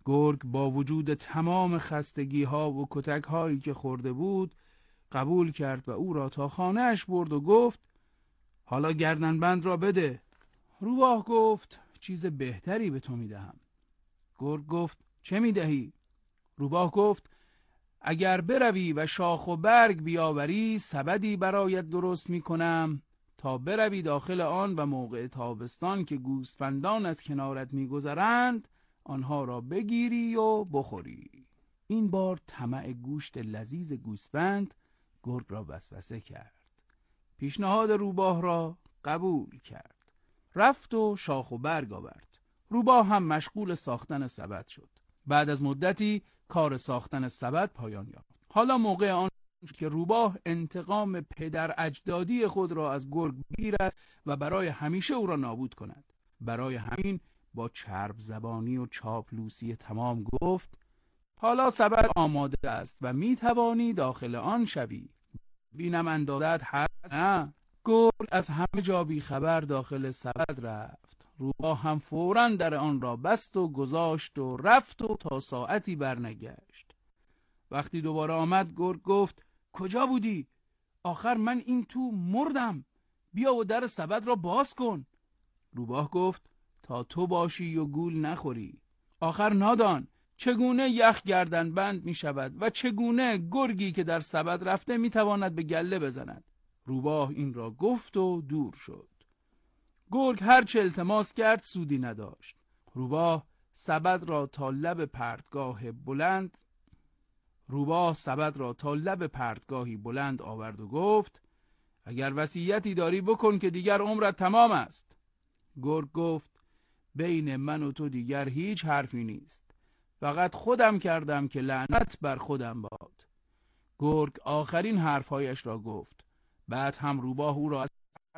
گرگ با وجود تمام خستگی ها و کتک هایی که خورده بود قبول کرد و او را تا خانه اش برد و گفت حالا گردنبند را بده. روباه گفت چیز بهتری به تو میدهم. گرگ گفت چه میدهی؟ روباه گفت اگر بروی و شاخ و برگ بیاوری سبدی برایت درست میکنم تا بروی داخل آن و موقع تابستان که گوسفندان از کنارت میگذرند آنها را بگیری و بخوری. این بار طمع گوشت لذیذ گوسفند گرگ را وسوسه کرد. پیشنهاد روباه را قبول کرد. رفت و شاخ و برگ آورد. روباه هم مشغول ساختن سبد شد. بعد از مدتی کار ساختن سبد پایان یافت. حالا موقع آن که روباه انتقام پدر اجدادی خود را از گرگ بگیرد و برای همیشه او را نابود کند. برای همین با چرب زبانی و چاپلوسی تمام گفت حالا سبد آماده است و می توانی داخل آن شوی. بینم اندازت هست؟ نه. گرگ از همه جا بی خبر داخل سبد رفت. روباه هم فوراً در آن را بست و گذاشت و رفت و تا ساعتی برنگشت. وقتی دوباره آمد گرگ گفت کجا بودی؟ آخر من این تو مردم. بیا و در سبد را باز کن. روباه گفت تا تو باشی و گول نخوری. آخر نادان چگونه یخ گردن بند می شود و چگونه گرگی که در سبد رفته می تواند به گله بزند؟ روباه این را گفت و دور شد. گرگ هر چه التماس کرد سودی نداشت. روباه سبد را تا لب پرتگاه بلند روباه سبد را تا لب پرتگاهی بلند آورد و گفت اگر وصیتی داری بکن که دیگر عمرت تمام است. گرگ گفت بین من و تو دیگر هیچ حرفی نیست. فقط خودم کردم که لعنت بر خودم باد. گرگ آخرین حرفهایش را گفت. بعد هم روباه او را از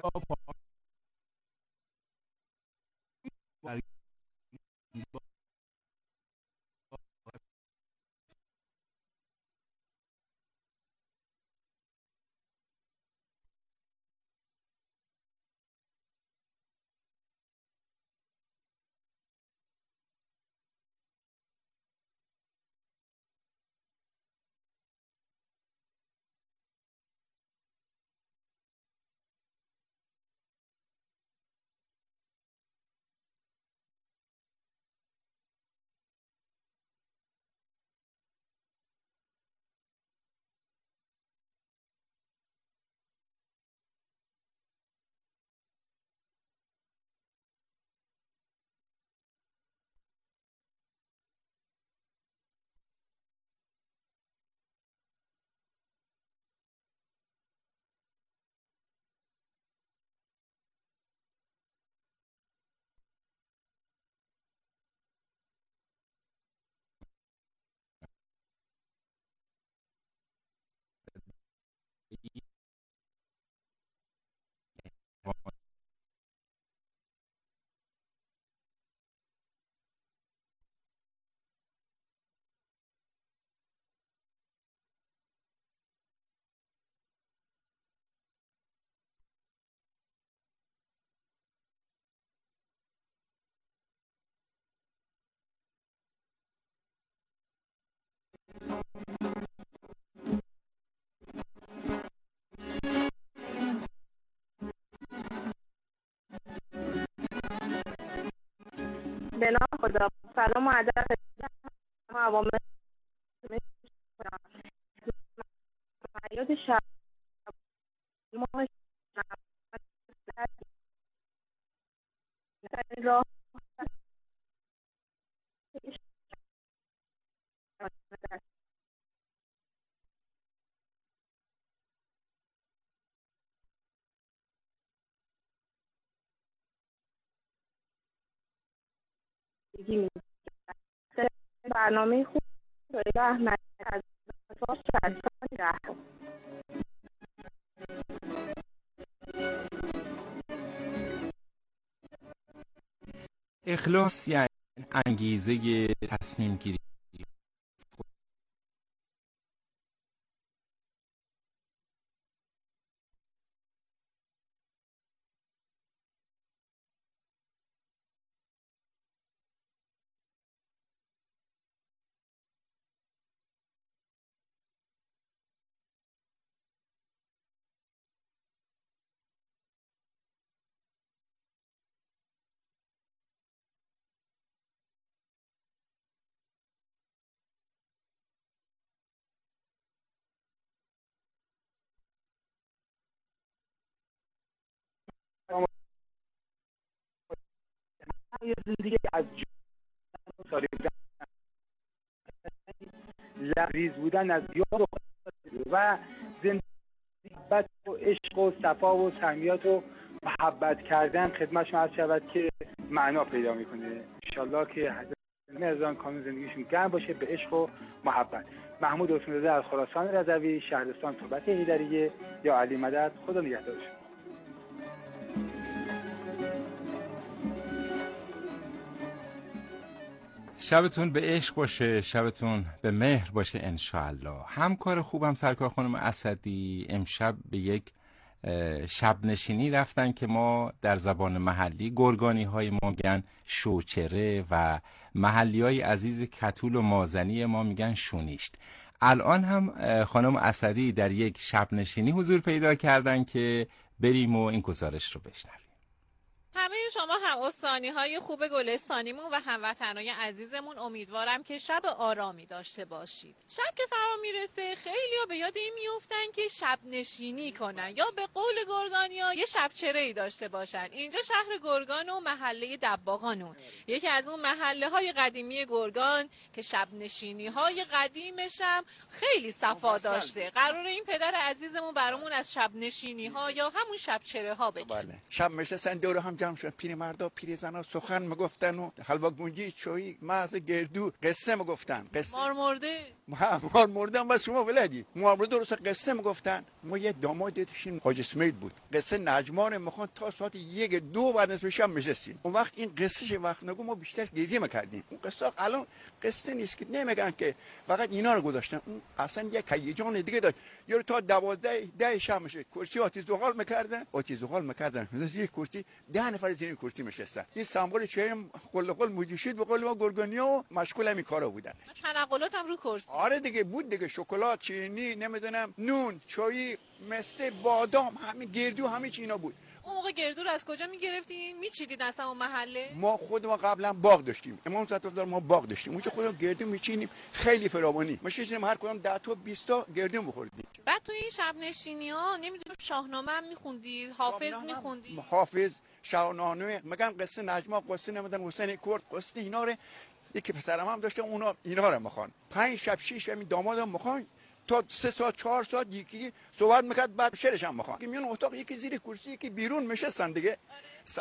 به نام خدا. سلام و ادب عوامل یاد شب ماه راه برنامه خوب احمد از ده اخلاص یعنی انگیزه تصمیم گیری یه زندگی از سالی لبریز بودن از یاد و زندگی بد و عشق و صفا و صمیمیت و محبت کردن خدمتشون عرض شود که معنا پیدا میکنه. انشالله که حضرت مرزان کامل زندگیشون گرم باشه به عشق و محبت. محمود عثمانزاده از خراسان رضوی، شهرستان تربت حیدریه. یا علی مدد. خدا نگهدارش. شبتون به عشق باشه، شبتون به مهر باشه انشاءالله. همکار خوبم سرکار خانم اسدی امشب به یک شب نشینی رفتن که ما در زبان محلی گرگانی های ما میگن شوچره و محلی های عزیز کتول و مازنی ما میگن شونیشت. الان هم خانم اسدی در یک شب نشینی حضور پیدا کردن که بریم و این گزارش رو بشنویم. همه شما هم استانی های خوب گلستانیمون و هموطنای عزیزمون امیدوارم که شب آرامی داشته باشید. شب که فرا میرسه خیلی‌ها به یاد این میافتن که شب نشینی کنن یا به قول گرگانیا یه شب چره‌ای داشته باشن. اینجا شهر گرگان و محله دباغانون، یکی از اون محله های قدیمی گرگان که شب نشینی های قدیمش هم خیلی صفا داشته. قراره این پدر عزیزمون برامون از شب نشینی ها یا همون شب چره ها بگه. بله. شب نشستن دور هم جمع شدن، پیرمردا پیرزنا سخن میگفتن و حلوا گونجی چایی مغز گردو قصه میگفتن. قصه مار مرده مار مرده بس شما ولدی مار مرده درست قصه میگفتن. ما یه داماد داشتیم حاج اسماعیل بود، قصه نجمان میخوان تا ساعت یک دو بعد از شب نشستیم. اون وقت این قصه وقت نگو ما بیشتر گریه میکردیم. اون قصه الان قصه نیست که نمیگن که فقط اینا رو گذاشتن. اون اصلا یک هیجان دیگه داشت. یارو تا دوازده ده شب میشه کرسی آتش زغال میکردن آتش زغال میکردن زیر کرسی ده نفر زیر کرسی نشستن. این سمبل چه قل قل موجشید به قول ما گرگانیا و مشغول همین کارا بودن. تنقلات هم رو کرسی. آره دیگه بود دیگه، شکلات، چینی، نمیدونم نون، چای، مسته، بادام، همین گردو همه چی اینا بود. اون موقع گردو رو از کجا میگرفتین؟ میچیدید اصلا اون محله؟ ما خود ما قبلا باغ داشتیم. امام صدر ما باغ داشتیم. اونجا خودمون گردو میچینیم خیلی فراوانی. ما میشینیم هر کدوم ده تا بیست تا گردو بخوردیم. بعد تو این شب نشینی‌ها نمیدونم شاهنامه هم میخوندید، حافظ میخوندید. حافظ، شاهنامه، میگن قصه نجما، قصه نمیدونم حسین کرد، قصه اینا رو یکی پسرم هم داشته اونا اینا رو میخوان. پنج شب شش شب دامادم میخوان تا سه ساعت چهار ساعت یکی صحبت میکرد، بعد شعرش هم میخوان. میون اتاق یکی زیر کرسی یکی بیرون میشستن دیگه.